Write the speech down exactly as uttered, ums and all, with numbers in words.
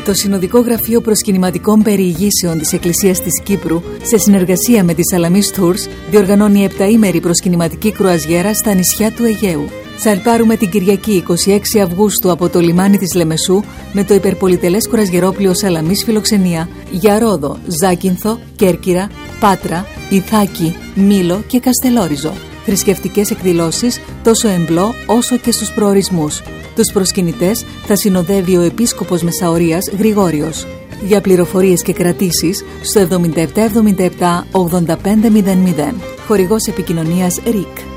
Το Συνοδικό Γραφείο Προσκυνηματικών Περιηγήσεων της Εκκλησίας της Κύπρου, σε συνεργασία με τη Salamis Tours, διοργανώνει επταήμερη προσκυνηματική κρουαζιέρα στα νησιά του Αιγαίου. Σαλπάρουμε την Κυριακή εικοστή έκτη Αυγούστου από το λιμάνι της Λεμεσού με το υπερπολιτελές κρουαζιερόπλοιο Salamis Φιλοξενία για Ρόδο, Ζάκυνθο, Κέρκυρα, Πάτρα, Ιθάκη, Μήλο και Καστελόριζο. Θρησκευτικές εκδηλώσεις τόσο εμπλό όσο και στους προορισμούς. Τους προσκυνητές θα συνοδεύει ο Επίσκοπος Μεσαωρίας Γρηγόριος. Για πληροφορίες και κρατήσεις στο εβδομήντα επτά εβδομήντα επτά ογδόντα πέντε μηδέν μηδέν. Χορηγός επικοινωνίας ΡΙΚ.